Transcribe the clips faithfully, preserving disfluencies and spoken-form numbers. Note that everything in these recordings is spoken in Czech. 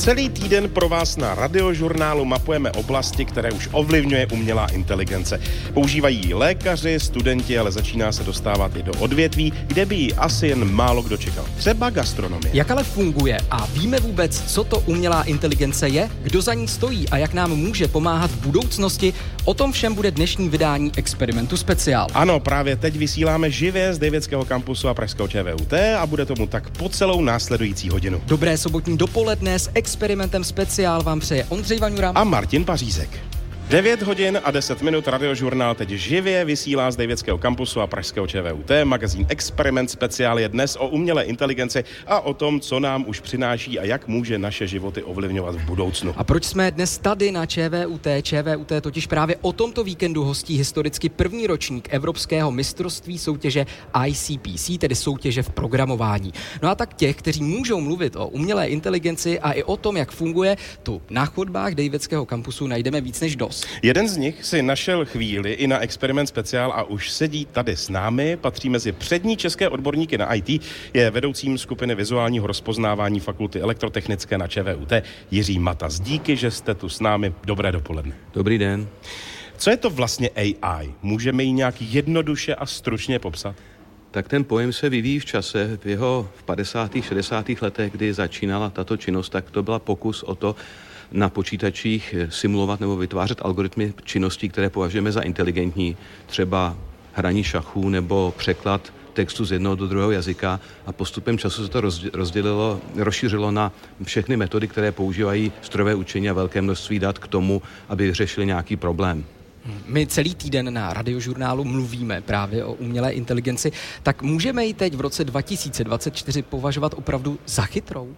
Celý týden pro vás na Radiožurnálu mapujeme oblasti, které už ovlivňuje umělá inteligence. Používají ji lékaři, studenti, ale začíná se dostávat i do odvětví, kde by ji asi jen málo kdo čekal. Třeba gastronomie. Jak ale funguje a víme vůbec, co to umělá inteligence je, kdo za ní stojí a jak nám může pomáhat v budoucnosti? O tom všem bude dnešní vydání Experimentu speciál. Ano, právě teď vysíláme živě z Davidského kampusu a pražského ČVUT a bude tomu tak po celou následující hodinu. Dobré sobotní dopoledne s Experimentem speciál vám přeje Ondřej Vaňura a Martin Pařízek. devět hodin a deset minut, Radiožurnál teď živě vysílá z Davidského kampusu a pražského ČVUT. Magazín Experiment speciál je dnes o umělé inteligenci a o tom, co nám už přináší a jak může naše životy ovlivňovat v budoucnu. A proč jsme dnes tady na ČVUT? ČVUT totiž právě o tomto víkendu hostí historicky první ročník Evropského mistrovství soutěže I C P C, tedy soutěže v programování. No a tak těch, kteří můžou mluvit o umělé inteligenci a i o tom, jak funguje, tu na chodbách Davidského kampusu najdeme víc než dost. Jeden z nich si našel chvíli i na Experiment speciál a už sedí tady s námi. Patří mezi přední české odborníky na I T, je vedoucím skupiny vizuálního rozpoznávání Fakulty elektrotechnické na ČVUT Jiří Mataz. Díky, že jste tu s námi. Dobré dopoledne. Dobrý den. Co je to vlastně A I? Můžeme ji nějak jednoduše a stručně popsat? Tak ten pojem se vyvíjí v čase. V jeho v padesátých, šedesátých letech, kdy začínala tato činnost, tak to byla pokus o to, na počítačích simulovat nebo vytvářet algoritmy činností, které považujeme za inteligentní, třeba hraní šachů nebo překlad textu z jednoho do druhého jazyka, a postupem času se to rozdělilo, rozšířilo na všechny metody, které používají strojové učení a velké množství dat k tomu, aby řešili nějaký problém. My celý týden na Radiožurnálu mluvíme právě o umělé inteligenci, tak můžeme ji teď v roce dva tisíce dvacet čtyři považovat opravdu za chytrou?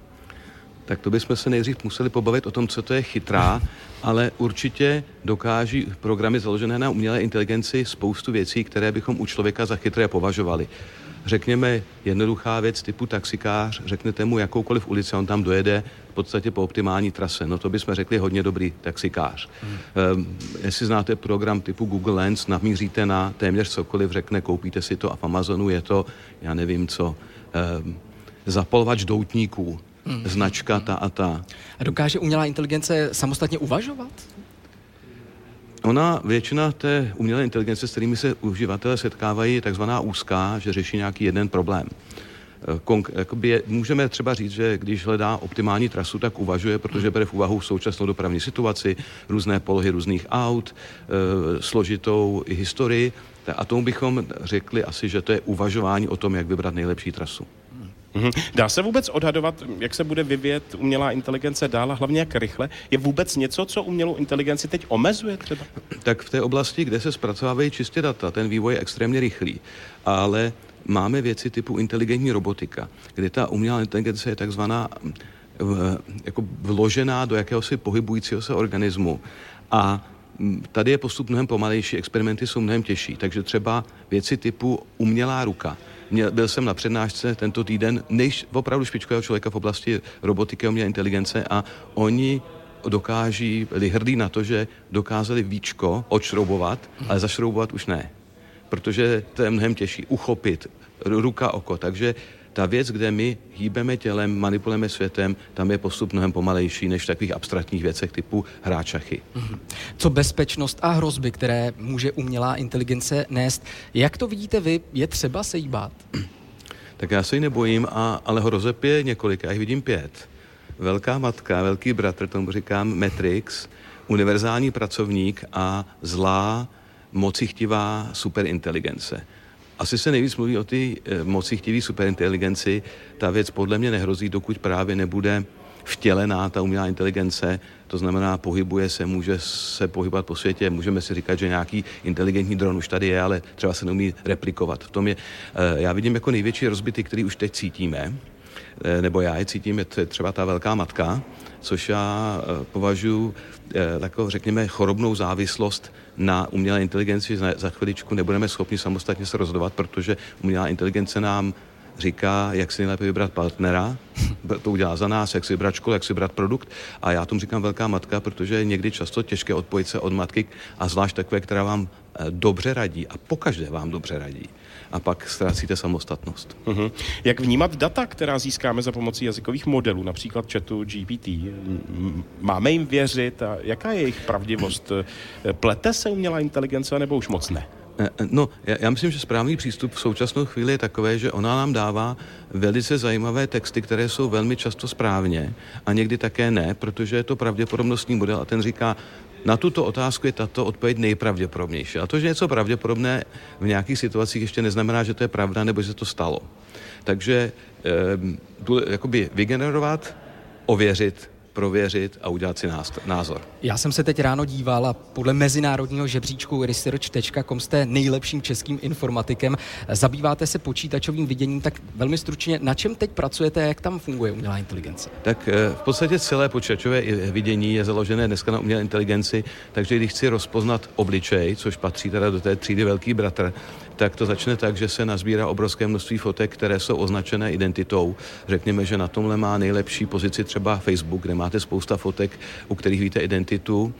Tak to bychom se nejdřív museli pobavit o tom, co to je chytrá, ale určitě dokáží programy založené na umělé inteligenci spoustu věcí, které bychom u člověka za chytré považovali. Řekněme jednoduchá věc typu taxikář, řeknete mu jakoukoliv ulici, on tam dojede v podstatě po optimální trase. No to bychom řekli hodně dobrý taxikář. Hmm. Um, jestli znáte program typu Google Lens, namíříte na téměř cokoliv, řekne koupíte si to a v Amazonu je to, já nevím co, um, zapalovač doutníků. Hmm. Značka ta a ta. A dokáže umělá inteligence samostatně uvažovat? Ona, většina té umělé inteligence, s kterými se uživatelé setkávají, je takzvaná úzká, že řeší nějaký jeden problém. Konk- jakoby je, můžeme třeba říct, že když hledá optimální trasu, tak uvažuje, protože bere v úvahu současnou dopravní situaci, různé polohy různých aut, e, složitou i historii. A tomu bychom řekli asi, že to je uvažování o tom, jak vybrat nejlepší trasu. Mm-hmm. Dá se vůbec odhadovat, jak se bude vyvíjet umělá inteligence dál a hlavně jak rychle? Je vůbec něco, co umělou inteligenci teď omezuje třeba? Tak v té oblasti, kde se zpracovávají čistě data, ten vývoj je extrémně rychlý, ale máme věci typu inteligentní robotika, kde ta umělá inteligence je takzvaná jako vložená do jakéhosi pohybujícího se organismu. A tady je postup mnohem pomalejší, experimenty jsou mnohem těžší, takže třeba věci typu umělá ruka. Měl, byl jsem na přednášce tento týden než opravdu špičkového člověka v oblasti robotiky a umělé inteligence a oni dokáží, byli hrdí na to, že dokázali víčko odšroubovat, ale zašroubovat už ne. Protože to je mnohem těžší. Uchopit, ruka, oko. Takže ta věc, kde my hýbeme tělem, manipulujeme světem, tam je postup mnohem pomalejší než v takových abstraktních věcech typu hrát šachy. Co bezpečnost a hrozby, které může umělá inteligence nést, jak to vidíte vy, je třeba se jí bát? Tak já se jí nebojím, a, ale hrozeb je několik, já jich vidím pět. Velká matka, velký bratr, tomu říkám Matrix, univerzální pracovník a zlá, mocichtivá superinteligence. Asi se nejvíc mluví o té e, mocichtivé superinteligenci. Ta věc podle mě nehrozí, dokud právě nebude vtělená ta umělá inteligence, to znamená pohybuje se, může se pohybovat po světě, můžeme si říkat, že nějaký inteligentní dron už tady je, ale třeba se neumí replikovat. V tom je, e, já vidím jako největší rozbity, který už teď cítíme, e, nebo já je cítím, je třeba ta velká matka, což já e, považuji e, takovou, řekněme, chorobnou závislost na umělé inteligenci. Za chviličku nebudeme schopni samostatně se rozhodovat, protože umělá inteligence nám říká, jak si nejlépe vybrat partnera, to udělá za nás, jak si vybrat školu, jak si vybrat produkt. A já tomu říkám velká matka, protože je někdy často těžké odpojit se od matky, a zvlášť takové, která vám dobře radí a pokaždé vám dobře radí. A pak ztrácíte samostatnost. Uhum. Jak vnímat data, která získáme za pomocí jazykových modelů, například chatu G P T? Máme jim věřit a jaká je jejich pravdivost? Plete se umělá inteligence nebo už moc ne? No, já, já myslím, že správný přístup v současnou chvíli je takové, že ona nám dává velice zajímavé texty, které jsou velmi často správně a někdy také ne, protože je to pravděpodobnostní model a ten říká, na tuto otázku je tato odpověď nejpravděpodobnější. A to, že něco pravděpodobné v nějakých situacích ještě neznamená, že to je pravda nebo že se to stalo. Takže eh, jakoby vygenerovat, ověřit, prověřit a udělat si názor. Já jsem se teď ráno díval a podle mezinárodního žebříčku research tečka com jste nejlepším českým informatikem. Zabýváte se počítačovým viděním, tak velmi stručně, na čem teď pracujete a jak tam funguje umělá inteligence? Tak v podstatě celé počítačové vidění je založené dneska na umělé inteligenci, takže když chci rozpoznat obličej, což patří teda do té třídy velký bratr, tak to začne tak, že se nazbírá obrovské množství fotek, které jsou označené identitou. Řekněme, že na tomhle má nejlepší pozici třeba Facebook, kde máte spousta fotek, u kterých víte identitu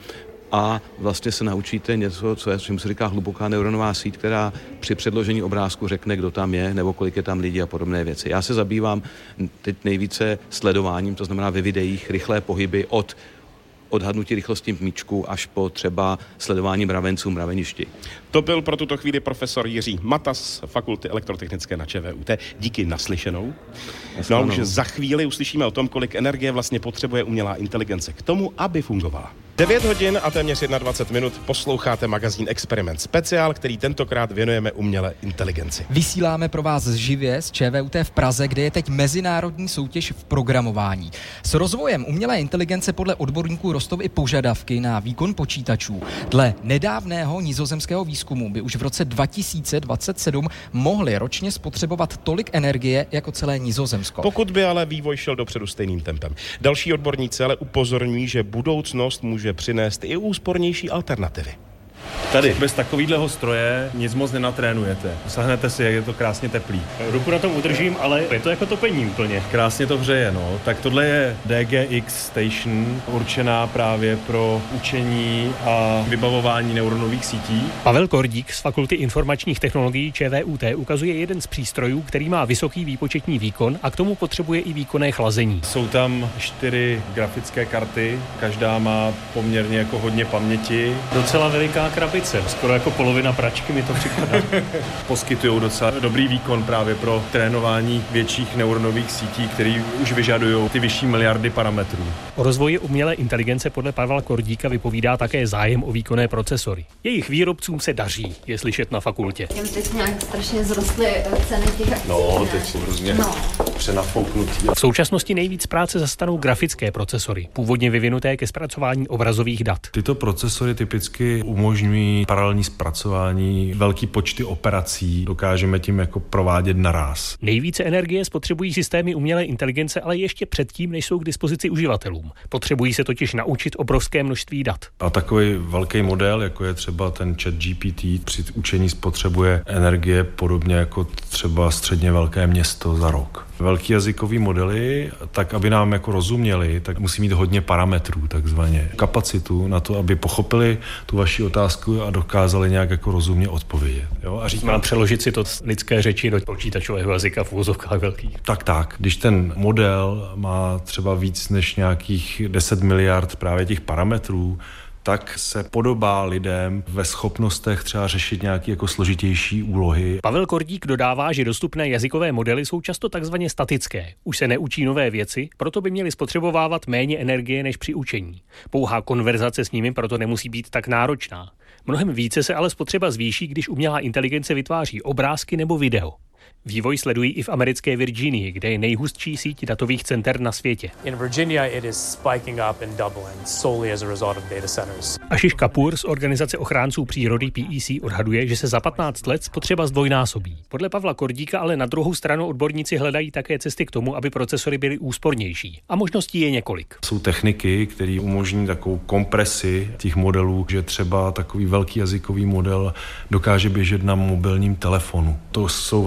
a vlastně se naučíte něco, co je, čím se říká hluboká neuronová síť, která při předložení obrázku řekne, kdo tam je, nebo kolik je tam lidí a podobné věci. Já se zabývám teď nejvíce sledováním, to znamená ve videích rychlé pohyby od odhadnutí rychlosti míčku až po třeba sledování mravenců mraveništi. To byl pro tuto chvíli profesor Jiří Mata z Fakulty elektrotechnické na ČVUT. Díky naslyšenou. No a už za chvíli uslyšíme o tom, kolik energie vlastně potřebuje umělá inteligence k tomu, aby fungovala. devět hodin a téměř dvacet jedna minut posloucháte magazín Experiment Speciál, který tentokrát věnujeme umělé inteligenci. Vysíláme pro vás živě z ČVUT v Praze, kde je teď mezinárodní soutěž v programování. S rozvojem umělé inteligence podle odborníků rostou i požadavky na výkon počítačů. Dle nedávného nizozemského výzkumu by už v roce dva tisíce dvacet sedm mohli ročně spotřebovat tolik energie jako celé Nizozemsko. Pokud by ale vývoj šel dopředu stejným tempem. Další odborníci ale upozorňují, že budoucnost může přinést i úspornější alternativy. Tady bez takovýhleho stroje nic moc nenatrénujete. Sahnete si, jak je to krásně teplý. Ruku na tom udržím, ale je to jako topení úplně. Krásně to hřeje, no. Tak tohle je D G X Station, určená právě pro učení a vybavování neuronových sítí. Pavel Kordík z Fakulty informačních technologií ČVUT ukazuje jeden z přístrojů, který má vysoký výpočetní výkon a k tomu potřebuje i výkonné chlazení. Jsou tam čtyři grafické karty, každá má poměrně jako hodně paměti. Docela veliká krabice, skoro jako polovina pračky mi to připadá. Poskytují docela dobrý výkon právě pro trénování větších neuronových sítí, které už vyžadují ty vyšší miliardy parametrů. O rozvoji umělé inteligence podle Pavla Kordíka vypovídá také zájem o výkonné procesory. Jejich výrobcům se daří, je slyšet na fakultě. Těm teď nějak strašně zrostly ceny těch akcí. No, teď jsou hrozně no. přenafouknutí. V současnosti nejvíc práce zastanou grafické procesory, původně vyvinuté ke zpracování obrazových dat. Tyto procesory typicky umožňují paralelní zpracování, velký počty operací, dokážeme tím jako provádět naráz. Nejvíce energie spotřebují systémy umělé inteligence, ale ještě předtím, než jsou k dispozici uživatelům. Potřebují se totiž naučit obrovské množství dat. A takový velký model, jako je třeba ten chat G P T, při učení spotřebuje energie podobně jako třeba středně velké město za rok. Velký jazykový modely, tak aby nám jako rozuměli, tak musí mít hodně parametrů, takzvaně kapacitu na to, aby pochopili tu vaši otázku a dokázali nějak jako rozumně odpovědět. Jo? A říkám, má přeložit si to z lidské řeči do počítačového jazyka v úvozovkách velkých. Tak, tak. Když ten model má třeba víc než nějakých deset miliard právě těch parametrů, tak se podobá lidem ve schopnostech třeba řešit nějaké jako složitější úlohy. Pavel Kordík dodává, že dostupné jazykové modely jsou často takzvaně statické. Už se neučí nové věci, proto by měly spotřebovávat méně energie než při učení. Pouhá konverzace s nimi proto nemusí být tak náročná. Mnohem více se ale spotřeba zvýší, když umělá inteligence vytváří obrázky nebo video. Vývoj sledují i v americké Virginii, kde je nejhustší síť datových center na světě. In Virginia it is spiking up and doubling solely as a result of data centers. Ashish Kapoor z organizace ochránců přírody P E C odhaduje, že se za patnáct let spotřeba zdvojnásobí. Podle Pavla Kordíka ale na druhou stranu odborníci hledají také cesty k tomu, aby procesory byly úspornější. A možností je několik. Jsou techniky, které umožní takovou kompresi těch modelů, že třeba takový velký jazykový model dokáže běžet na mobilním telefonu. To jsou vlastně věci,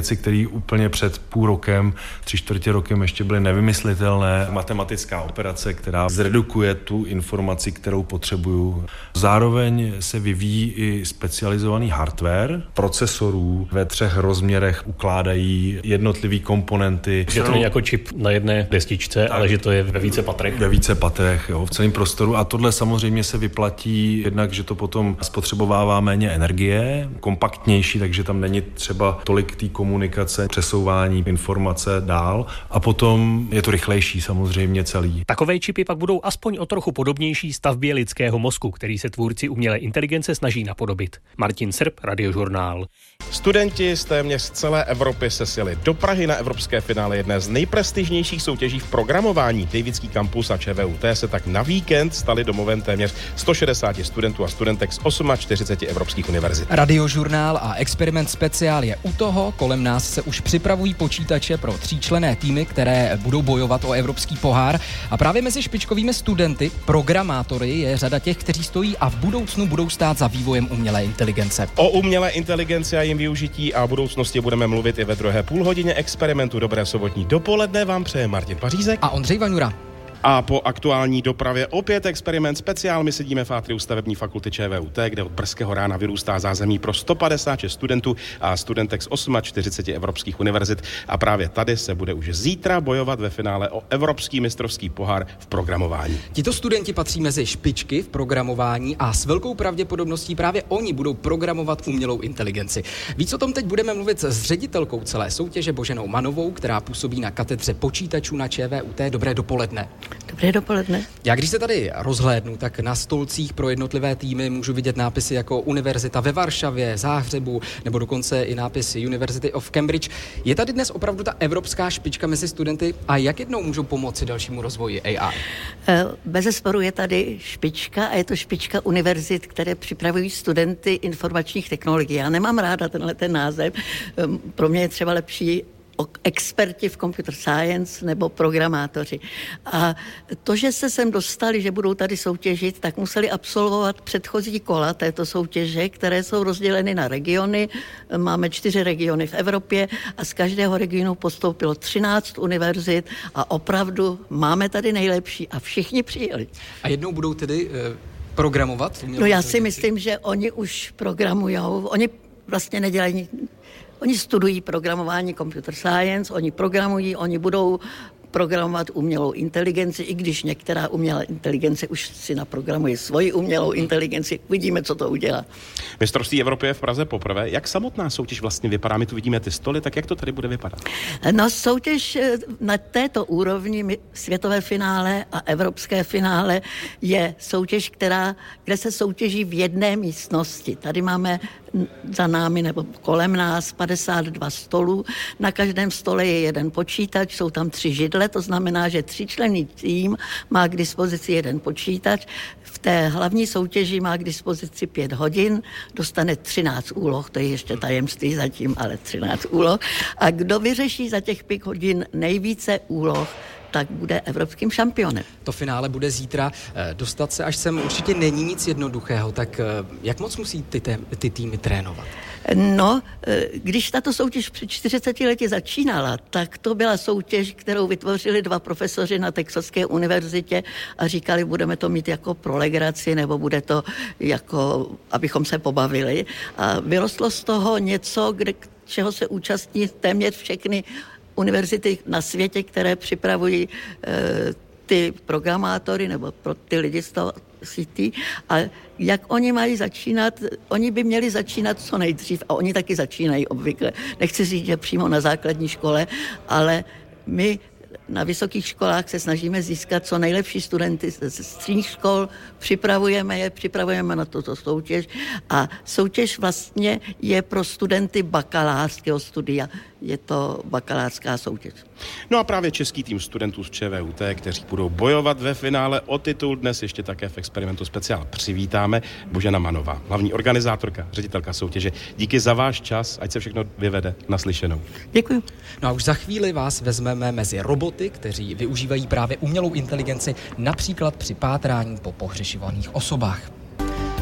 věci, které úplně před půl rokem, tři čtvrtě rokem ještě byly nevymyslitelné. Matematická operace, která zredukuje tu informaci, kterou potřebuju. Zároveň se vyvíjí i specializovaný hardware procesorů ve třech rozměrech, ukládají jednotlivý komponenty. Že to není jako čip na jedné destičce, tak, ale že to je ve více patrech. Ve více patrech, jo, v celém prostoru. A tohle samozřejmě se vyplatí jednak, že to potom spotřebovává méně energie, kompaktnější, takže tam není třeba tolik té komunikace, přesouvání informace dál. A potom je to rychlejší samozřejmě celý. Takové čipy pak budou aspoň o trochu podobnější stavbě lidského mozku, který se tvůrci umělé inteligence snaží napodobit. Martin Srb, Radiožurnál. Studenti z téměř celé Evropy se sjeli do Prahy na evropské finále jedné z nejprestižnějších soutěží v programování. Davidský kampus a ČVUT se tak na víkend stali domovem téměř sto šedesát studentů a studentek z čtyřiceti osmi evropských univerzit. Radiožurnál a Experiment speciál je u toho. Kolem nás se už připravují počítače pro tříčlenné týmy, které budou bojovat o evropský pohár. A právě mezi špičkovými studenty, programátory, je řada těch, kteří stojí a v budoucnu budou stát za vývojem umělé inteligence. O umělé inteligenci a jejím využití a budoucnosti budeme mluvit i ve druhé půlhodině Experimentu. Dobré sobotní dopoledne vám přeje Martin Pařízek a Ondřej Vaňura. A po aktuální dopravě opět Experiment speciál. My sedíme v atriu stavební fakulty ČVUT, kde od brzkého rána vyrůstá zázemí pro sto padesát šest studentů a studentek z čtyřiceti osmi evropských univerzit. A právě tady se bude už zítra bojovat ve finále o evropský mistrovský pohár v programování. Tito studenti patří mezi špičky v programování a s velkou pravděpodobností právě oni budou programovat umělou inteligenci. Víc o tom teď budeme mluvit s ředitelkou celé soutěže Boženou Manovou, která působí na katedře počítačů na ČVUT. Dobré dopoledne. Dobré dopoledne. Já když se tady rozhlédnu, tak na stolcích pro jednotlivé týmy můžu vidět nápisy jako Univerzita ve Varšavě, Záhřebu, nebo dokonce i nápis University of Cambridge. Je tady dnes opravdu ta evropská špička mezi studenty a jak jednou můžou pomoci dalšímu rozvoji A I? Bezesporu je tady špička a je to špička univerzit, které připravují studenty informačních technologií. Já nemám ráda tenhle ten název. Pro mě je třeba lepší experti v computer science nebo programátoři. A to, že se sem dostali, že budou tady soutěžit, tak museli absolvovat předchozí kola této soutěže, které jsou rozděleny na regiony. Máme čtyři regiony v Evropě a z každého regionu postoupilo třináct univerzit a opravdu máme tady nejlepší a všichni přijeli. A jednou budou tedy uh, programovat? No já si myslím, že oni už programujou. Oni vlastně nedělají. Oni studují programování computer science, oni programují, oni budou programovat umělou inteligenci, i když některá umělá inteligence už si naprogramuje svoji umělou inteligenci. Vidíme, co to udělá. Mistrovství Evropy je v Praze poprvé. Jak samotná soutěž vlastně vypadá? My tu vidíme ty stoly, tak jak to tady bude vypadat? No soutěž na této úrovni, světové finále a evropské finále, je soutěž, která, kde se soutěží v jedné místnosti. Tady máme za námi nebo kolem nás padesát dva stolů. Na každém stole je jeden počítač, jsou tam tři židle, to znamená, že tříčlenný tým má k dispozici jeden počítač. V té hlavní soutěži má k dispozici pět hodin, dostane třináct úloh, to je ještě tajemství zatím, ale třináct úloh. A kdo vyřeší za těch pět hodin nejvíce úloh, tak bude evropským šampionem. To finále bude zítra. Dostat se až sem určitě není nic jednoduchého, tak jak moc musí ty, té, ty týmy trénovat? No, když tato soutěž před čtyřiceti lety začínala, tak to byla soutěž, kterou vytvořili dva profesoři na Texaské univerzitě a říkali, budeme to mít jako pro legraci, nebo bude to jako, abychom se pobavili. A vyrostlo z toho něco, kde, čeho se účastní téměř všechny univerzity na světě, které připravují e, ty programátory nebo pro ty lidi z toho sítí. A jak oni mají začínat, oni by měli začínat co nejdřív a oni taky začínají obvykle. Nechci říct, že přímo na základní škole, ale my na vysokých školách se snažíme získat co nejlepší studenty ze středních škol, připravujeme je, připravujeme na toto soutěž a soutěž vlastně je pro studenty bakalářského studia. Je to bakalářská soutěž. No a právě český tým studentů z ČVUT, kteří budou bojovat ve finále o titul, dnes ještě také v Experimentu speciál přivítáme. Božena Manová, hlavní organizátorka, ředitelka soutěže. Díky za váš čas, ať se všechno vyvede naslyšenou. Děkuji. No a už za chvíli vás vezmeme mezi roboty, kteří využívají právě umělou inteligenci, například při pátrání po pohřešovaných osobách.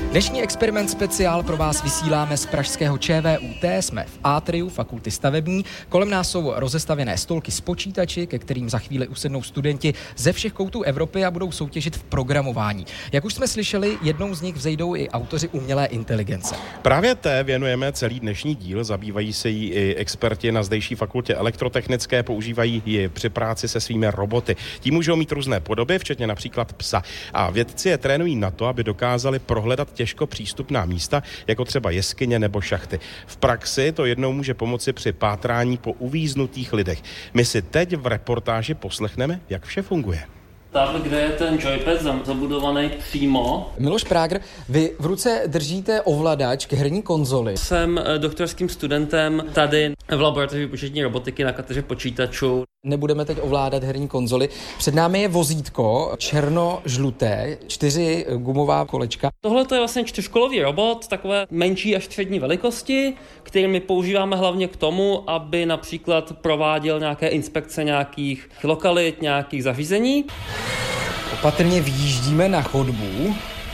Dnešní experiment speciál pro vás vysíláme z pražského ČVUT, jsme v Atriu Fakulty stavební. Kolem nás jsou rozestavěné stolky s počítači, ke kterým za chvíli usednou studenti ze všech koutů Evropy a budou soutěžit v programování. Jak už jsme slyšeli, jednou z nich vzejdou i autoři umělé inteligence. Právě té věnujeme celý dnešní díl, zabývají se jí i experti na zdejší fakultě elektrotechnické, používají ji při práci se svými roboty. Ti můžou mít různé podoby, včetně například psa. A vědci je trénují na to, aby dokázali prohledat těžko přístupná místa, jako třeba jeskyně nebo šachty. V praxi to jednou může pomoci při pátrání po uvíznutých lidech. My si teď v reportáži poslechneme, jak vše funguje. Tady, kde je ten joypad zabudovaný přímo. Miloš Prágr, vy v ruce držíte ovladač k herní konzoli. Jsem doktorským studentem tady v laboratoři výpočetní robotiky na katedře počítačů. Nebudeme teď ovládat herní konzoli. Před námi je vozítko černo-žluté, čtyři gumová kolečka. Tohle to je vlastně čtyřkolový robot, takové menší až střední velikosti, který my používáme hlavně k tomu, aby například prováděl nějaké inspekce nějakých lokalit, nějakých zařízení. Opatrně vyjíždíme na chodbu.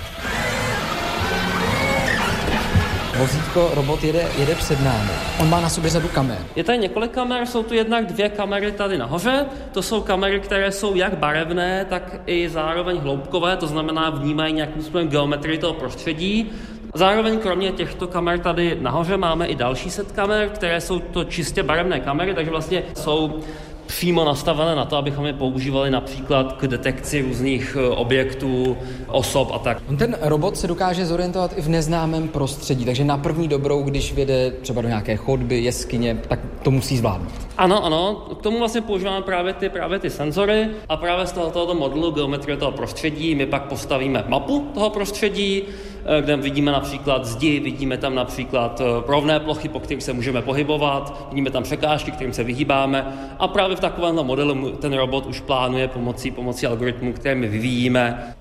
Vozítko, robot jede, jede před námi. On má na sobě řadu kamer. Je tady několik kamer, jsou tu jednak dvě kamery tady nahoře. To jsou kamery, které jsou jak barevné, tak i zároveň hloubkové, to znamená vnímají nějakým způsobem geometrii toho prostředí. Zároveň kromě těchto kamer tady nahoře máme i další set kamer, které jsou to čistě barevné kamery, takže vlastně jsou přímo nastavené na to, abychom je používali například k detekci různých objektů, osob a tak. Ten robot se dokáže zorientovat i v neznámém prostředí, takže na první dobrou, když vjede třeba do nějaké chodby, jeskyně, tak to musí zvládnout. Ano, ano, k tomu vlastně používáme právě ty, právě ty senzory a právě z tohoto modulu geometrie toho prostředí my pak postavíme mapu toho prostředí, kde vidíme například zdi, vidíme tam například rovné plochy, po kterých se můžeme pohybovat, vidíme tam překážky, kterým se vyhýbáme a právě v takovémhle modelu ten robot už plánuje pomocí, pomocí algoritmů, které my vyvíjíme.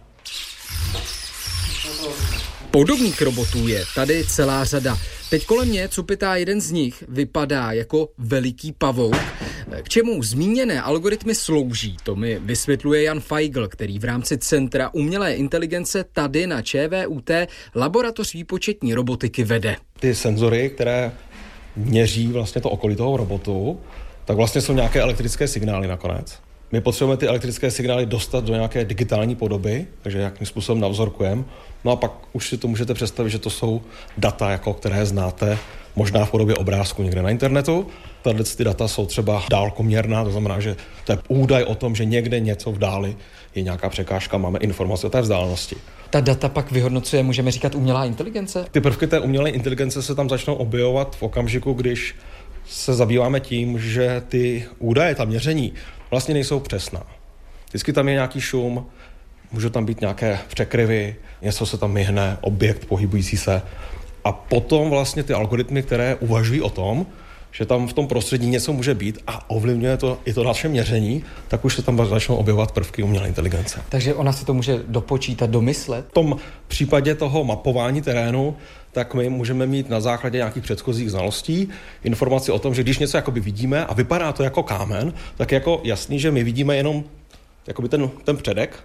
Podobných robotů je tady celá řada. Teď kolem mě cupitá jeden z nich, vypadá jako veliký pavouk. K čemu zmíněné algoritmy slouží, to mi vysvětluje Jan Feigl, který v rámci Centra umělé inteligence tady na ČVUT laboratoř výpočetní robotiky vede. Ty senzory, které měří vlastně to okolí toho robotu, tak vlastně jsou nějaké elektrické signály nakonec. My potřebujeme ty elektrické signály dostat do nějaké digitální podoby, takže jakým způsobem navzorkujeme. No a pak už si to můžete představit, že to jsou data, jako které znáte možná v podobě obrázku někde na internetu. Tahle ty data jsou třeba dálkoměrná, to znamená, že to je údaj o tom, že někde něco v dáli je nějaká překážka, máme informace o té vzdálenosti. Ta data pak vyhodnocuje, můžeme říkat, umělá inteligence? Ty prvky té umělé inteligence se tam začnou objevovat v okamžiku, když se zabýváme tím, že ty údaje, ta měření vlastně nejsou přesná. Vždycky tam je nějaký šum, můžou tam být nějaké překryvy, něco se tam myhne, objekt pohybující se. A potom vlastně ty algoritmy, které uvažují o tom, že tam v tom prostředí něco může být a ovlivňuje to i to naše měření, tak už se tam začnou objevovat prvky umělé inteligence. Takže ona si to může dopočítat, domyslet? V tom případě toho mapování terénu, tak my můžeme mít na základě nějakých předchozích znalostí informaci o tom, že když něco jakoby vidíme a vypadá to jako kámen, tak je jako jasný, že my vidíme jenom jakoby ten, ten předek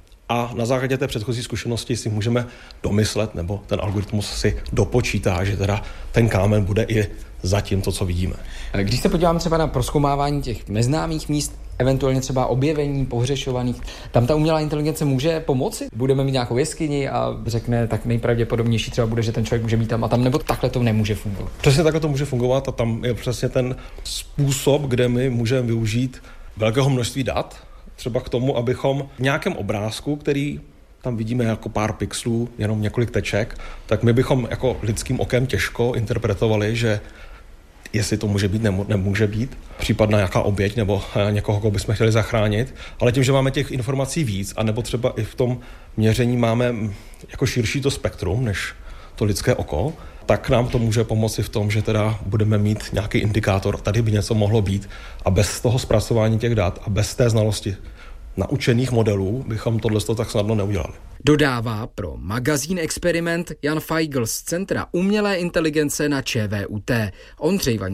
a na základě té předchozí zkušenosti si můžeme domyslet, nebo ten algoritmus si dopočítá, že teda ten kámen bude i zatím to, co vidíme. Když se podíváme třeba na prozkoumávání těch neznámých míst, eventuálně třeba objevení pohřešovaných, tam ta umělá inteligence může pomoci? Budeme mít nějakou jeskyni a řekne, tak nejpravděpodobnější třeba bude, že ten člověk může mít tam a tam, nebo takhle to nemůže fungovat? Přesně takhle to může fungovat a tam je přesně ten způsob, kde my můžeme využít velkého množství dat, třeba k tomu, abychom v nějakém obrázku, který tam vidíme jako pár pixelů, jenom několik teček, tak my bychom jako lidským okem těžko interpretovali, že jestli to může být, nebo nemůže být, případná nějaká oběť nebo někoho, koho bychom chtěli zachránit, ale tím, že máme těch informací víc, anebo třeba i v tom měření máme jako širší to spektrum, než to lidské oko, tak nám to může pomoci v tom, že teda budeme mít nějaký indikátor, tady by něco mohlo být a bez toho zpracování těch dat a bez té znalosti naučených modelů bychom tohle tak snadno neudělali. Dodává pro magazín Experiment Jan Feigl z Centra umělé inteligence na ČVUT. Ondřej Vaňura,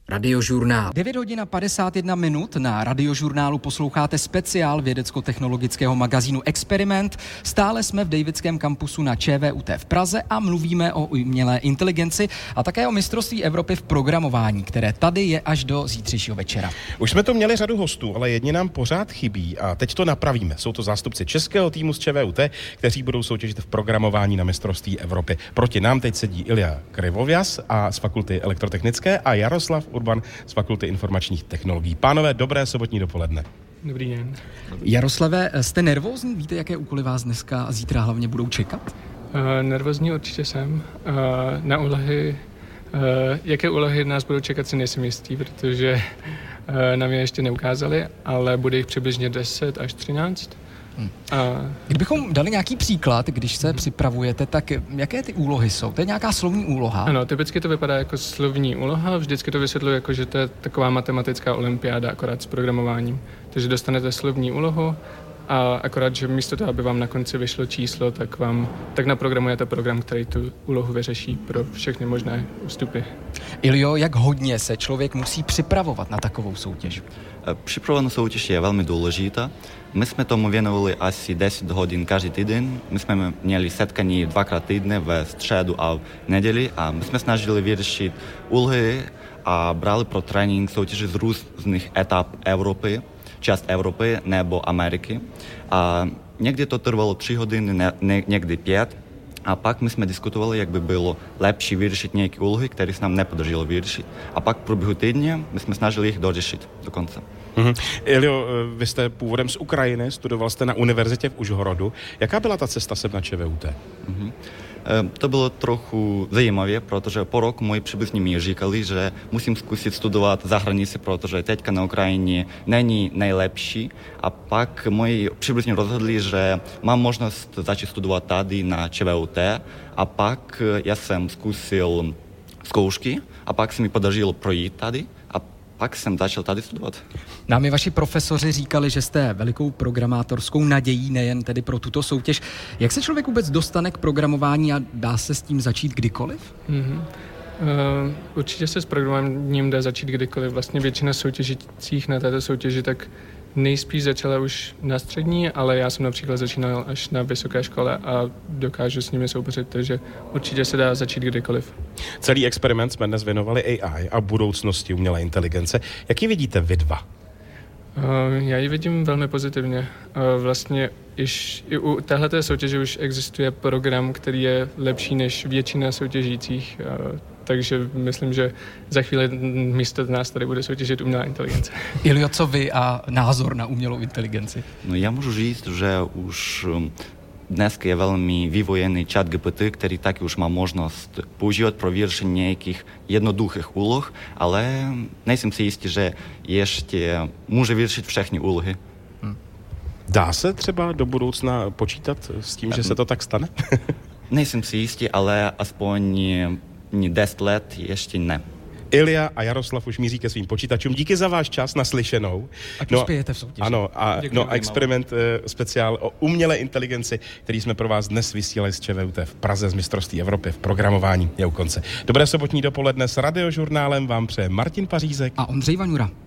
Radiožurnál. devět hodin a padesát jedna minut. Na Radiožurnálu posloucháte speciál vědecko-technologického magazínu Experiment. Stále jsme v Davidském kampusu na ČVUT v Praze a mluvíme o umělé inteligenci a také o mistrovství Evropy v programování, které tady je až do zítřejšího večera. Už jsme to měli řadu hostů, ale jedni nám pořád chybí a teď to napravíme. Jsou to zástupci českého týmu z ČVUT, kteří budou soutěžit v programování na mistrovství Evropy. Proti nám teď sedí Ilja Krivovjas a z Fakulty elektrotechnické a Jaroslav Urban z Fakulty informačních technologií. Pánové, dobré sobotní dopoledne. Dobrý den. Jaroslave, jste nervózní? Víte, jaké úkoly vás dneska a zítra hlavně budou čekat? Uh, nervózní určitě jsem. Uh, na úlohy, uh, jaké úlohy nás budou čekat, si nejsem jistý, protože uh, nám je ještě neukázali, ale bude jich přibližně deset až třináct. Hmm. A... Kdybychom dali nějaký příklad, když se hmm. připravujete, tak jaké ty úlohy jsou? To je nějaká slovní úloha? Ano, typicky to vypadá jako slovní úloha, vždycky to vysvětluji jako, že to je taková matematická olympiáda, akorát s programováním. Takže dostanete slovní úlohu a akorát, že místo toho, aby vám na konci vyšlo číslo, tak vám tak naprogramujete program, který tu úlohu vyřeší pro všechny možné ústupy. Iljo, jak hodně se člověk musí připravovat na takovou soutěž? Příprava na soutěž je velmi důležitá. My jsme tomu věnovali asi deset hodin každý týden. My jsme měli setkání dvakrát týdne ve středu a v neděli a my jsme snažili vyřešit úlohy a brali pro trénink soutěže z různých etap Evropy, část Evropy nebo Ameriky. A někdy to trvalo tři hodiny, ne, ne, někdy pět. A pak my jsme diskutovali, jak by bylo lepší vyřešit nějaké úlohy, které se nám nepodařilo vyřešit. A pak v průběhu týdne my jsme snažili jich dořešit do konce. Mm-hmm. Iljo, vy jste původem z Ukrajiny, studoval jste na univerzitě v Užhorodu. Jaká byla ta cesta sem na ČVUT? Mm-hmm. To bylo trochu zajímavé, protože po roku moji příbuzní mi říkali, že musím zkusit studovat za hranici, protože teďka na Ukrajině není nejlepší. A pak moji příbuzní rozhodli, že mám možnost začít studovat tady na ČVUT. A pak já jsem zkusil zkoušky a pak se mi podařilo projít tady. Pak jsem začal tady studovat. Nám i vaši profesoři říkali, že jste velikou programátorskou nadějí, nejen tedy pro tuto soutěž. Jak se člověk vůbec dostane k programování a dá se s tím začít kdykoliv? Mm-hmm. Uh, určitě se s programováním dá začít kdykoliv. Vlastně většina soutěžících na této soutěži tak nejspíš začala už na střední, ale já jsem například začínal až na vysoké škole a dokážu s nimi soupeřit, takže určitě se dá začít kdykoliv. Celý experiment jsme dnes věnovali A I a budoucnosti umělé inteligence. Jak ji vidíte vy dva? Uh, já ji vidím velmi pozitivně. Uh, vlastně iž, i u téhleté soutěže už existuje program, který je lepší než většina soutěžících, uh, takže myslím, že za chvíli místo nás tady bude soutěžit umělá inteligence. Iljo, co vy a názor na umělou inteligenci? No, já můžu říct, že už dneska je velmi vyvojený chat G P T, který taky už má možnost používat pro vyřešení nějakých jednoduchých úloh, ale nejsem si jistý, že ještě může vyřešit všechny úlohy. Hmm. Dá se třeba do budoucna počítat s tím, že se to tak stane? Nejsem si jistý, ale aspoň deset let ještě ne. Ilja a Jaroslav už míří ke svým počítačům. Díky za váš čas, naslyšenou. Ať no, uspějete v soutěži. Ano, a no, experiment uh, speciál o umělé inteligenci, který jsme pro vás dnes vysílali z ČVUT v Praze z mistrovství Evropy v programování, je u konce. Dobré sobotní dopoledne s Radiožurnálem vám přeje Martin Pařízek a Ondřej Vaňura.